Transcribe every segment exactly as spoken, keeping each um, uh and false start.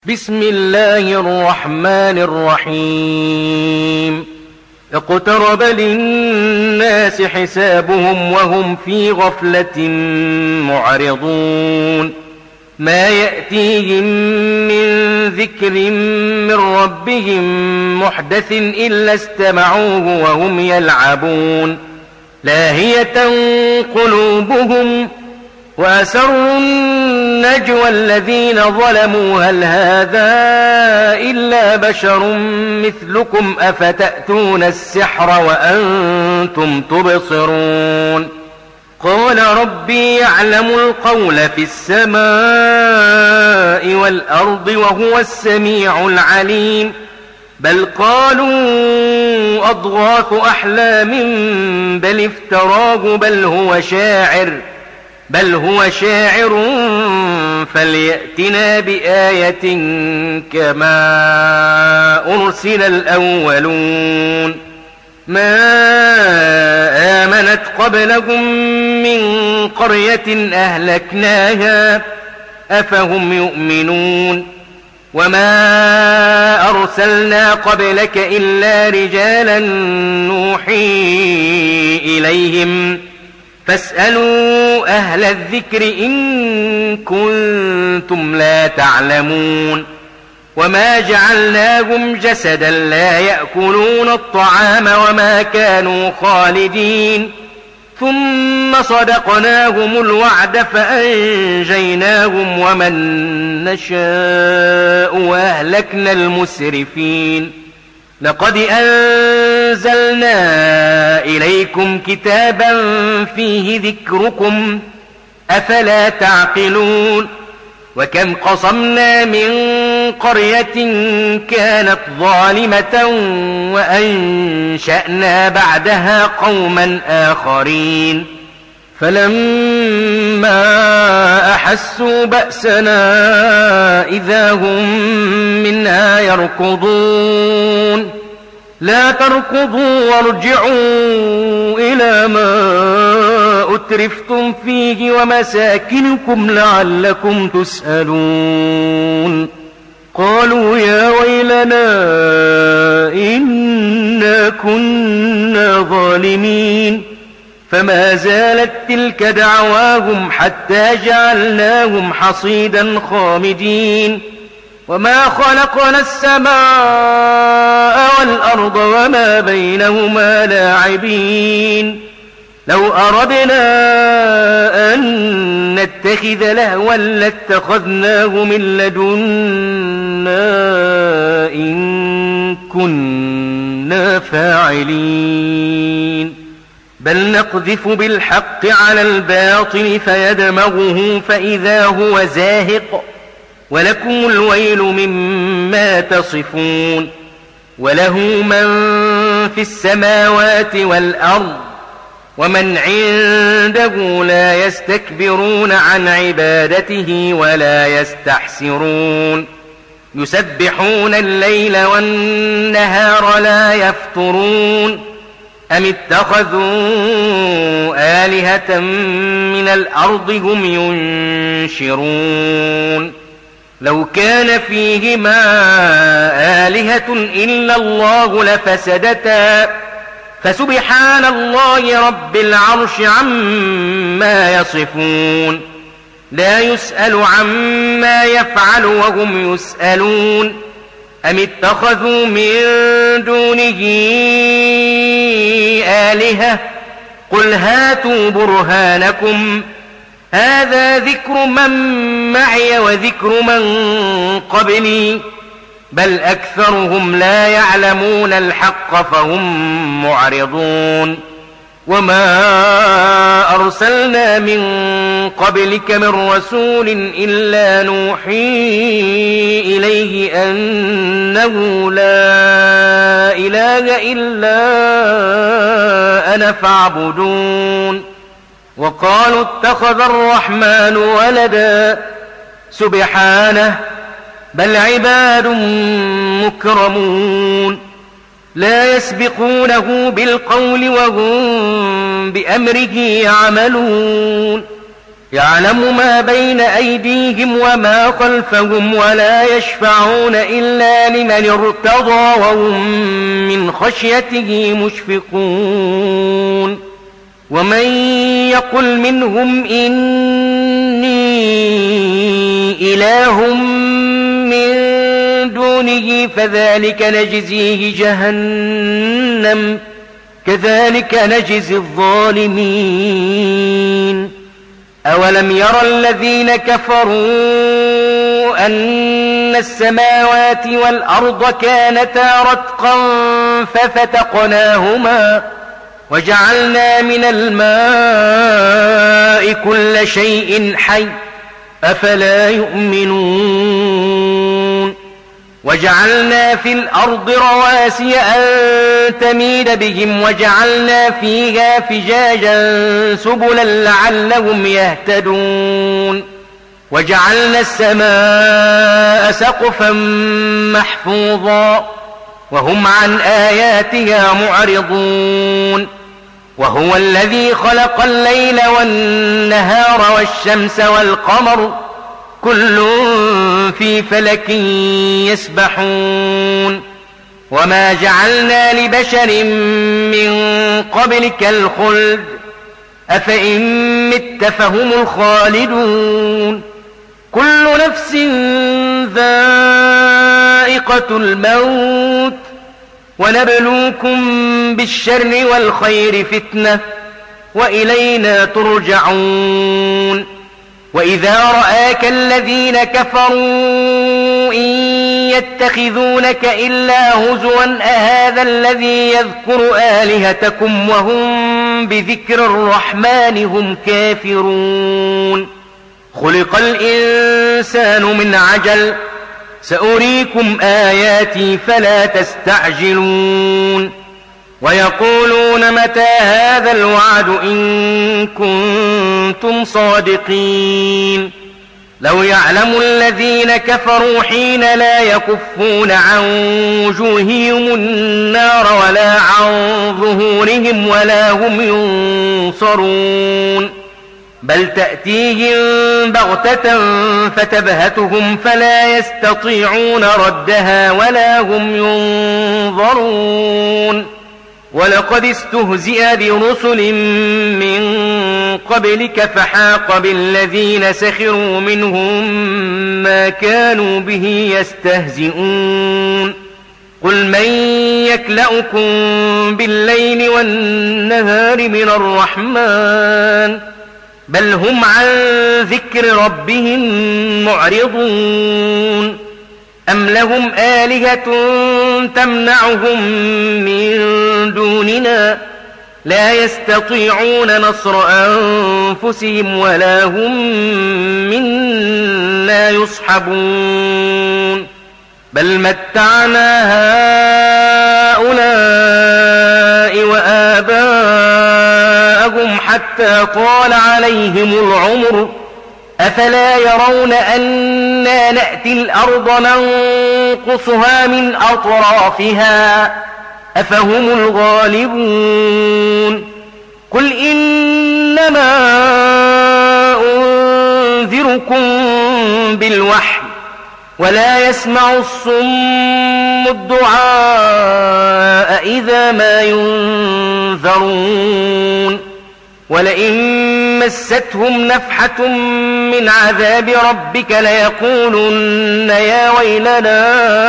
بسم الله الرحمن الرحيم اقترب للناس حسابهم وهم في غفلة معرضون ما يأتيهم من ذكر من ربهم محدث إلا استمعوه وهم يلعبون لاهية قلوبهم وأسروا النجوى الذين ظلموا هل هذا إلا بشر مثلكم أفتأتون السحر وأنتم تبصرون قال ربي يعلم القول في السماء والأرض وهو السميع العليم بل قالوا أضغاث أحلام بل افتراه بل هو شاعر بل هو شاعر فليأتنا بآية كما أرسل الأولون ما آمنت قبلهم من قرية أهلكناها أفهم يؤمنون وما أرسلنا قبلك إلا رجالا نوحي إليهم فاسألوا أهل الذكر إن كنتم لا تعلمون وما جعلناهم جسدا لا يأكلون الطعام وما كانوا خالدين ثم صدقناهم الوعد فأنجيناهم ومن نشاء وأهلكنا المسرفين لقد أنزلنا إليكم كتابا فيه ذكركم أفلا تعقلون وكم قصمنا من قرية كانت ظالمة وأنشأنا بعدها قوما آخرين فلما أحسوا بأسنا إذا هم منها يركضون لا تركضوا وارجعوا إلى ما أترفتم فيه ومساكنكم لعلكم تسألون قالوا يا ويلنا إنا كنا ظالمين فما زالت تلك دعواهم حتى جعلناهم حصيدا خامدين وما خلقنا السماء والأرض وما بينهما لاعبين لو أردنا أن نتخذ لهوا لاتخذناه من لدنا إن كنا فاعلين بل نقذف بالحق على الباطل فيدمغه فإذا هو زاهق ولكم الويل مما تصفون وله من في السماوات والأرض ومن عنده لا يستكبرون عن عبادته ولا يستحسرون يسبحون الليل والنهار لا يفترون أم اتخذوا آلهة من الأرض هم ينشرون لو كان فيهما آلهة إلا الله لفسدتا فسبحان الله رب العرش عما يصفون لا يسأل عما يفعل وهم يسألون أم اتخذوا من دونه آلهة قل هاتوا برهانكم هذا ذكر من معي وذكر من قبلي بل أكثرهم لا يعلمون الحق فهم معرضون وما أرسلنا من قبلك من رسول إلا نوحي إليه أنه لا إله إلا أنا فاعبدون وقالوا اتخذ الرحمن ولدا سبحانه بل عباد مكرمون لا يسبقونه بالقول وهم بأمره يعملون يعلم ما بين أيديهم وما خلفهم ولا يشفعون إلا لمن ارتضى وهم من خشيته مشفقون ومن يقل منهم إني إله من دونه فذلك نجزيه جهنم كذلك نجزي الظالمين أولم يرى الذين كفروا أن السماوات والأرض كانتا رتقا ففتقناهما وجعلنا من الماء كل شيء حي أفلا يؤمنون وجعلنا في الأرض رواسي أن تميد بهم وجعلنا فيها فجاجا سبلا لعلهم يهتدون وجعلنا السماء سقفا محفوظا وهم عن آياتها معرضون وهو الذي خلق الليل والنهار والشمس والقمر كل في فلك يسبحون وما جعلنا لبشر من قبلك الخلد أفإن مت فهم الخالدون كل نفس ذائقة الموت ونبلوكم بالشر والخير فتنة وإلينا ترجعون وإذا رآك الذين كفروا إن يتخذونك إلا هزوا أهذا الذي يذكر آلهتكم وهم بذكر الرحمن هم كافرون خلق الإنسان من عجل سأريكم آياتي فلا تستعجلون ويقولون متى هذا الوعد إن كنتم صادقين لو يعلم الذين كفروا حين لا يكفون عن وجوههم النار ولا عن ظهورهم ولا هم ينصرون بل تأتيهم بغتة فتبهتهم فلا يستطيعون ردها ولا هم ينظرون ولقد استهزئ برسل من قبلك فحاق بالذين سخروا منهم ما كانوا به يستهزئون قل من يكلؤكم بالليل والنهار من الرحمن بل هم عن ذكر ربهم معرضون أم لهم آلهة تمنعهم من دوننا لا يستطيعون نصر أنفسهم ولا هم منا يصحبون بل متعنا هؤلاء وآباءهم حتى طال عليهم العمر أفلا يرون أنا نأتي الأرض ننقصها من أطرافها أفهم الغالبون قل إنما أنذركم بالوحي ولا يسمع الصم الدعاء إذا ما ينذرون ولئن مستهم نفحة من عذاب ربك ليقولن يا ويلنا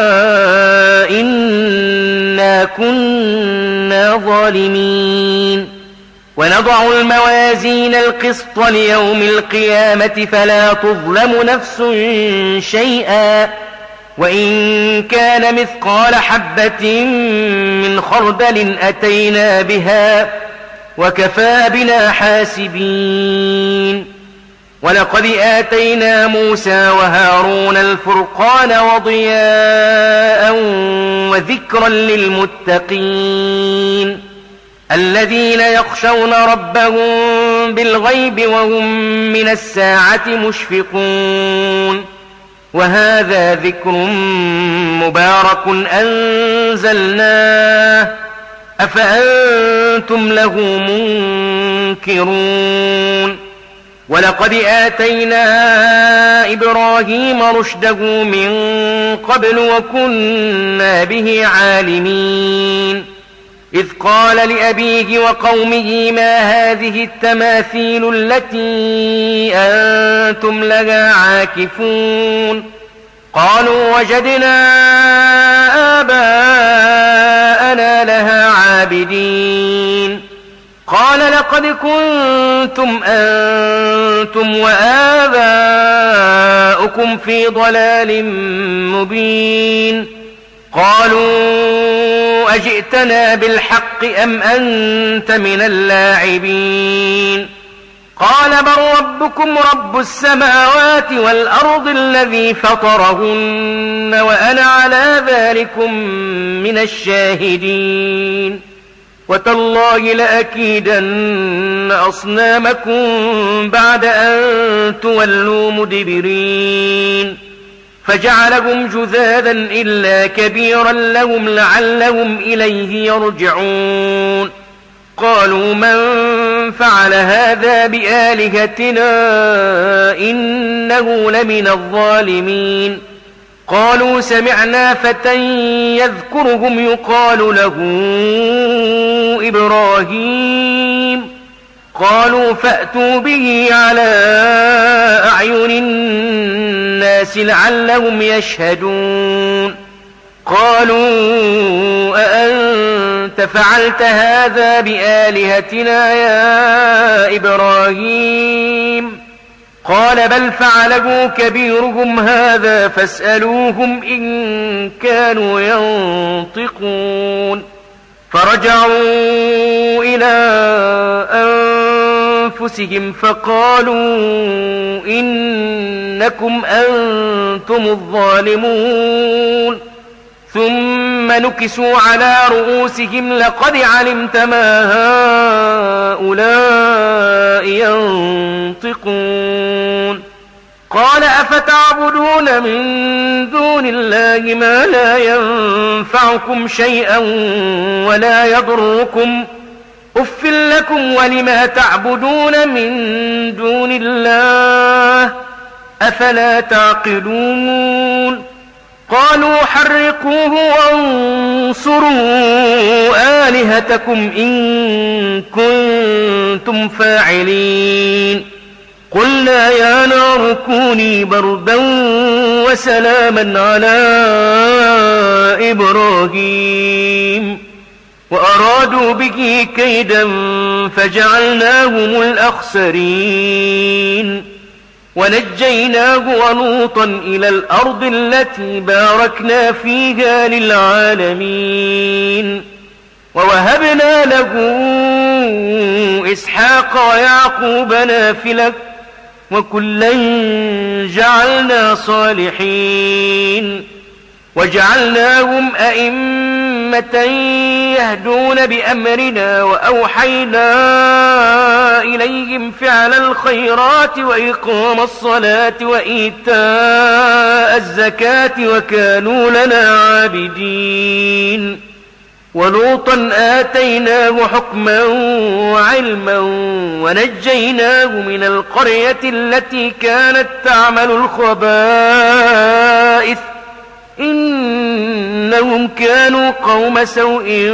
إنا كنا ظالمين ونضع الموازين القسط ليوم القيامة فلا تظلم نفس شيئا وإن كان مثقال حبة من خردل أتينا بها وكفى بنا حاسبين ولقد آتينا موسى وهارون الفرقان وضياء وذكرا للمتقين الذين يخشون ربهم بالغيب وهم من الساعة مشفقون وهذا ذكر مبارك أنزلناه أفأنتم له منكرون ولقد آتينا إبراهيم رشده من قبل وكنا به عالمين إذ قال لأبيه وقومه ما هذه التماثيل التي أنتم لها عاكفون قالوا وجدنا آباءنا لها عابدين قال لقد كنتم أنتم وآباؤكم في ضلال مبين قالوا أجئتنا بالحق أم أنت من اللاعبين قال بل ربكم رب السماوات والأرض الذي فطرهن وأنا على ذلكم من الشاهدين وتالله لأكيدن أصنامكم بعد أن تولوا مدبرين فجعلهم جذاذا إلا كبيرا لهم لعلهم إليه يرجعون قالوا من فعل هذا بآلهتنا إنه لمن الظالمين قالوا سمعنا فتى يذكرهم يقال له إبراهيم قالوا فأتوا به على أعين الناس لعلهم يشهدون قالوا أأنت فعلت هذا بآلهتنا يا إبراهيم قال بل فعله كبيرهم هذا فاسألوهم إن كانوا ينطقون فرجعوا إلى أنفسهم فقالوا إنكم أنتم الظالمون ثم نكسوا على رؤوسهم لقد علمت ما هؤلاء ينطقون قال أفتعبدون من دون الله ما لا ينفعكم شيئا ولا يضركم أف لكم ولما تعبدون من دون الله أفلا تعقلون قالوا حرقوه وانصروا آلهتكم إن كنتم فاعلين قلنا يا نار كوني بردا وسلاما على إبراهيم وأرادوا به كيدا فجعلناهم الأخسرين ونجيناه ولوطا إلى الأرض التي باركنا فيها للعالمين ووهبنا له إسحاق ويعقوب نافلة وكلا جعلنا صالحين وجعلناهم أئمة يهدون بأمرنا وأوحينا إليهم فعل الخيرات وإقام الصلاة وإيتاء الزكاة وكانوا لنا عابدين ولوطا آتيناه حكما وعلما ونجيناه من القرية التي كانت تعمل الخبائث إنهم كانوا قوم سوء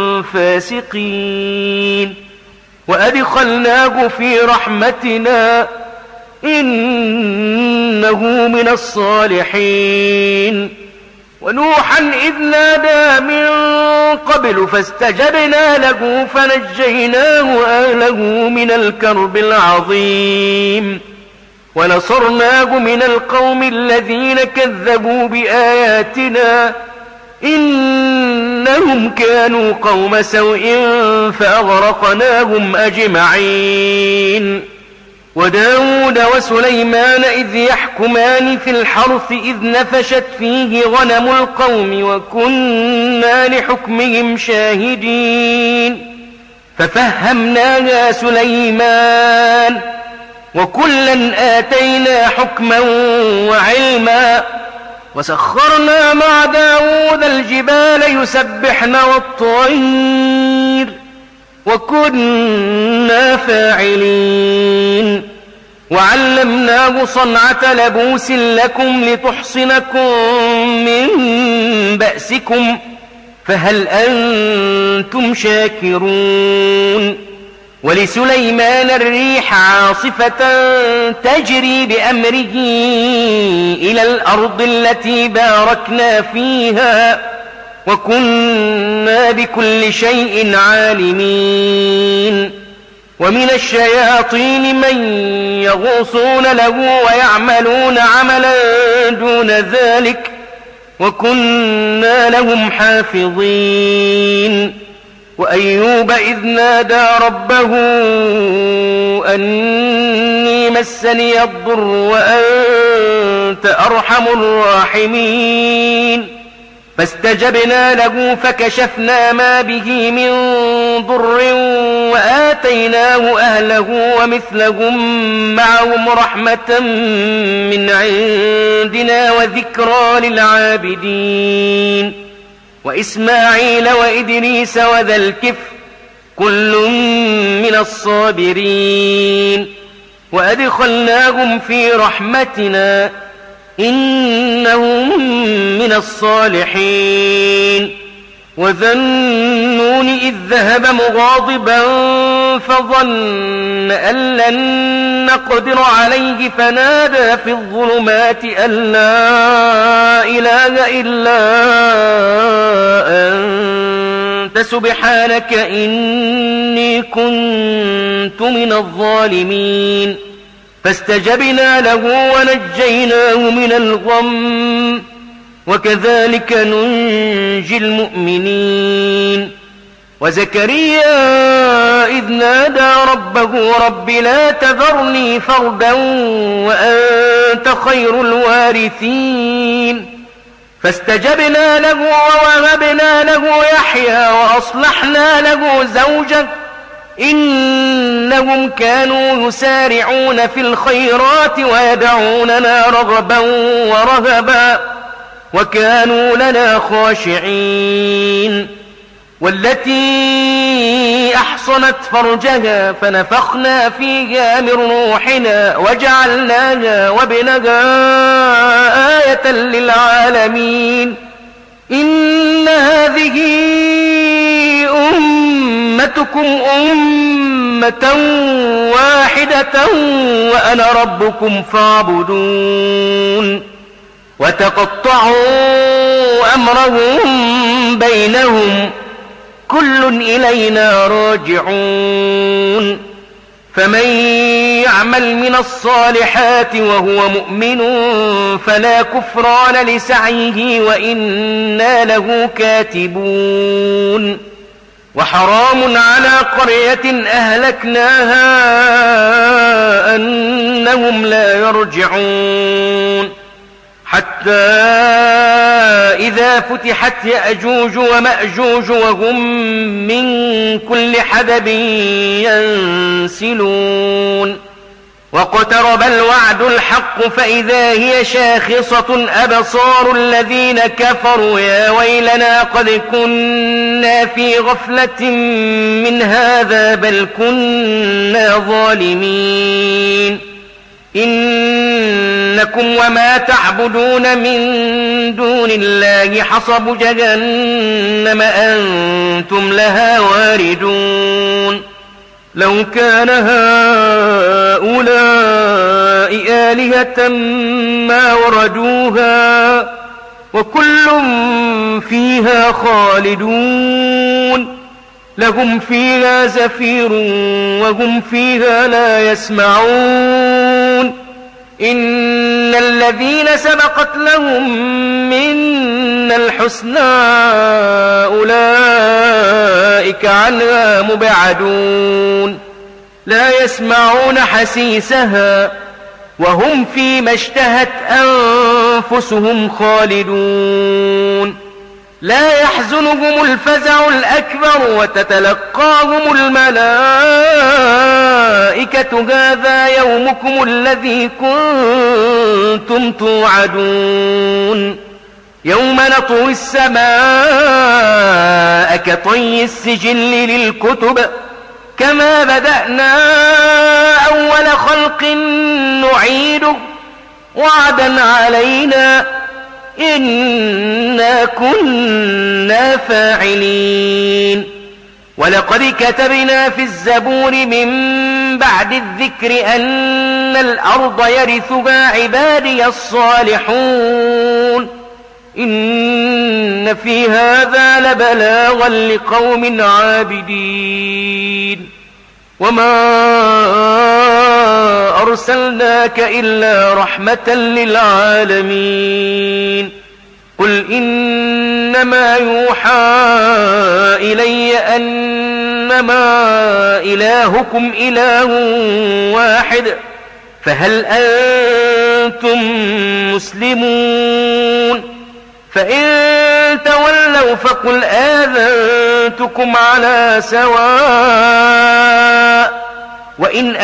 فاسقين وأدخلناه في رحمتنا إنه من الصالحين ونوحا إذ نادى من قبل فاستجبنا له فنجيناه وأهله من الكرب العظيم ونصرناه من القوم الذين كذبوا بآياتنا إنهم كانوا قوم سوء فأغرقناهم أجمعين وداود وسليمان إذ يحكمان في الحرث إذ نفشت فيه غنم القوم وكنا لحكمهم شاهدين ففهمناها سليمان وكلا آتينا حكما وعلما وسخرنا مع داود الجبال يسبحن والطير وكنا فاعلين وعلمناه صنعة لبوس لكم لتحصنكم من بأسكم فهل أنتم شاكرون ولسليمان الريح عاصفة تجري بأمره إلى الأرض التي باركنا فيها وكنا بكل شيء عالمين ومن الشياطين من يغوصون له ويعملون عملا دون ذلك وكنا لهم حافظين وأيوب إذ نادى ربه أني مسني الضر وأنت أرحم الراحمين فاستجبنا له فكشفنا ما به من ضر وآتيناه أهله ومثلهم معهم رحمة من عندنا وذكرى للعابدين وإسماعيل وإدريس وذا الكفل كل من الصابرين وأدخلناهم في رحمتنا إنهم من الصالحين وذا النون إذ ذهب مغاضبا فظن أن لن نقدر عليه فنادى في الظلمات أن لا إله إلا أنت سبحانك إني كنت من الظالمين فاستجبنا له ونجيناه من الغم وكذلك ننجي المؤمنين وزكريا إذ نادى ربه رب لا تذرني فردا وأنت خير الوارثين فاستجبنا له ووهبنا له يحيى وأصلحنا له زوجه إنهم كانوا يسارعون في الخيرات ويدعوننا رغبا ورهبا وكانوا لنا خاشعين والتي أحصنت فرجها فنفخنا فيها من روحنا وجعلناها وابنها آية للعالمين إن هذه أمتكم أمة واحدة وأنا ربكم فاعبدون وتقطعوا أمرهم بينهم كل إلينا راجعون فمن يعمل من الصالحات وهو مؤمن فلا كفران لسعيه وإنا له كاتبون وحرام على قرية أهلكناها أنهم لا يرجعون حتى إذا فتحت يأجوج ومأجوج وهم من كل حدب ينسلون واقترب الوعد الحق فإذا هي شاخصة أبصار الذين كفروا يا ويلنا قد كنا في غفلة من هذا بل كنا ظالمين إنكم وما تعبدون من دون الله حصب جهنم أنتم لها واردون لو كان هؤلاء آلهة ما وردوها وكل فيها خالدون لهم فيها زفير وهم فيها لا يسمعون إن الذين سبقت لهم منا الحسنى أولئك عنها مبعدون لا يسمعون حسيسها وهم فيما اشتهت أنفسهم خالدون لا يحزنهم الفزع الأكبر وتتلقاهم الملائكة هذا يومكم الذي كنتم توعدون يوم نطوي السماء كطي السجل للكتب كما بدأنا أول خلق نعيده وعدا علينا إنا كنا فاعلين ولقد كتبنا في الزبور من بعد الذكر أن الأرض يرثها عبادي الصالحون إن في هذا لبلاغا لقوم عابدين وما أرسلناك إلا رحمة للعالمين قل إنما يوحى إلي أنما إلهكم إله واحد فهل أنتم مسلمون فإن تولوا فقل آذنتكم على سواء وإن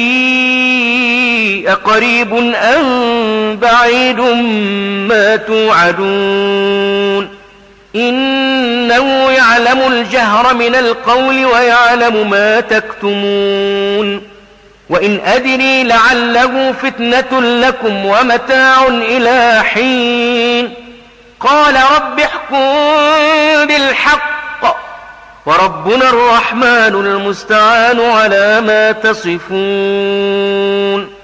أدري أقريب أم بعيد ما توعدون إنه يعلم الجهر من القول ويعلم ما تكتمون وإن أدري لعله فتنة لكم ومتاع إلى حين قال رب احكم بالحق وربنا الرحمن المستعان على ما تصفون